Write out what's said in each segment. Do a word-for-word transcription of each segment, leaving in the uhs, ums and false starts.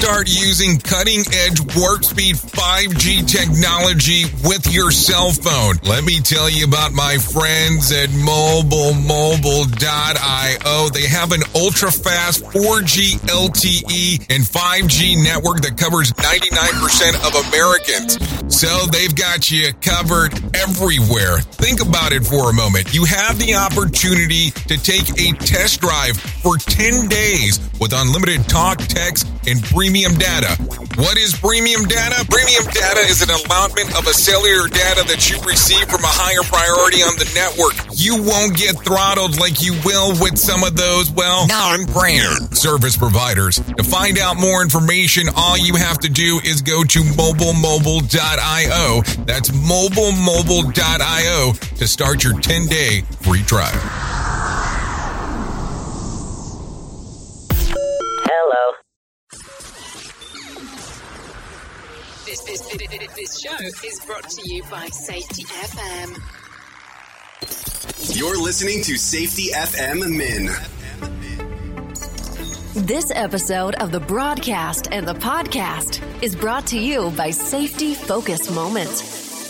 Start using cutting-edge warp speed five G technology with your cell phone. Let me tell you about my friends at mobile mobile dot io. They have an ultra-fast four G L T E and five G network that covers ninety-nine percent of Americans. So they've got you covered everywhere. Think about it for a moment. You have the opportunity to take a test drive for ten days with unlimited talk, text, and premium data. What is premium data? Premium data is an allotment of a cellular data that you receive from a higher priority on the network. You won't get throttled like you will with some of those, well, non-brand service providers. To find out more information, all you have to do is go to mobile mobile dot io. That's mobile mobile dot io to start your ten-day free trial. Hello. This, this, this, this show is brought to you by Safety F M. You're listening to Safety F M Min. This episode of the broadcast and the podcast is brought to you by Safety Focus Moment.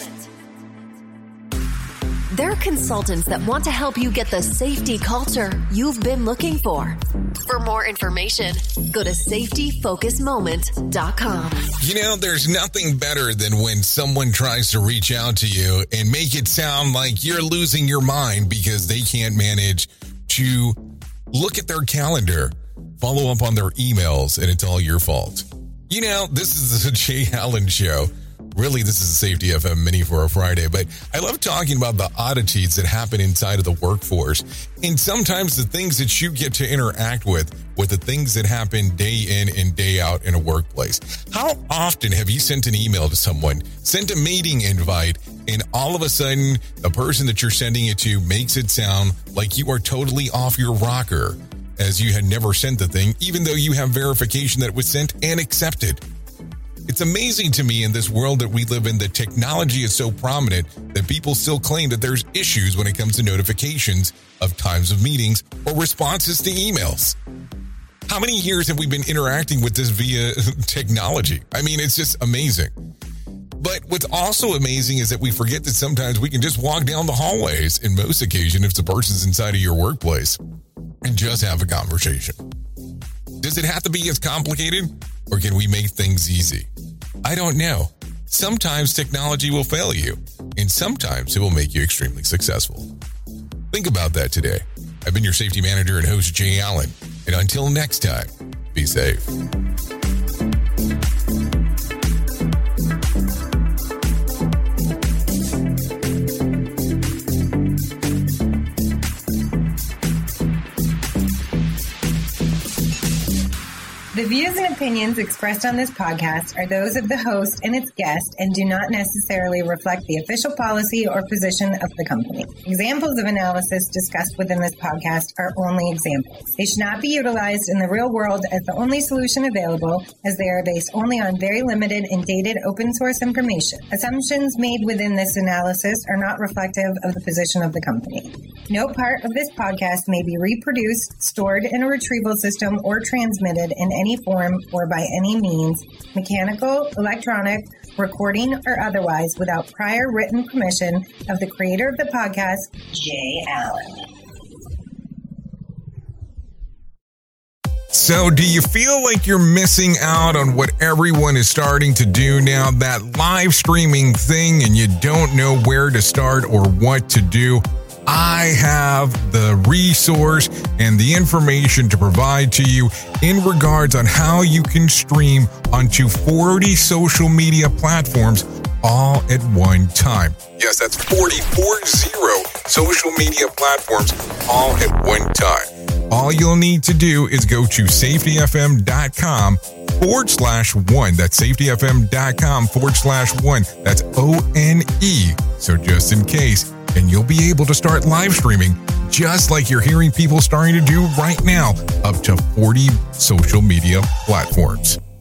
They're consultants that want to help you get the safety culture you've been looking for. For more information, go to safety focus moment dot com. You know, there's nothing better than when someone tries to reach out to you and make it sound like you're losing your mind because they can't manage to look at their calendar, follow up on their emails, and it's all your fault. You know, this is the Jay Allen Show. Really, this is a Safety F M mini for a Friday, but I love talking about the oddities that happen inside of the workforce and sometimes the things that you get to interact with, with the things that happen day in and day out in a workplace. How often have you sent an email to someone, sent a meeting invite, and all of a sudden, the person that you're sending it to makes it sound like you are totally off your rocker, as you had never sent the thing, even though you have verification that it was sent and accepted? It's amazing to me in this world that we live in that technology is so prominent that people still claim that there's issues when it comes to notifications of times of meetings or responses to emails. How many years have we been interacting with this via technology? I mean, it's just amazing. But what's also amazing is that we forget that sometimes we can just walk down the hallways in most occasions if the person's inside of your workplace and just have a conversation. Does it have to be as complicated, or can we make things easy? I don't know. Sometimes technology will fail you, and sometimes it will make you extremely successful. Think about that today. I've been your safety manager and host, Jay Allen, and until next time, be safe. The views and opinions expressed on this podcast are those of the host and its guest and do not necessarily reflect the official policy or position of the company. Examples of analysis discussed within this podcast are only examples. They should not be utilized in the real world as the only solution available, as they are based only on very limited and dated open source information. Assumptions made within this analysis are not reflective of the position of the company. No part of this podcast may be reproduced, stored in a retrieval system, or transmitted in any any form or by any means, mechanical, electronic, recording, or otherwise, without prior written permission of the creator of the podcast, Jay Allen. So do you feel like you're missing out on what everyone is starting to do now, that live streaming thing, and you don't know where to start or what to do? I have the resource and the information to provide to you in regards on how you can stream onto forty social media platforms all at one time. Yes, that's forty, four zero social media platforms all at one time. All you'll need to do is go to safetyfm.com forward slash one. That's safetyfm.com forward slash one. That's O N E. So just in case, and you'll be able to start live streaming just like you're hearing people starting to do right now, up to forty social media platforms.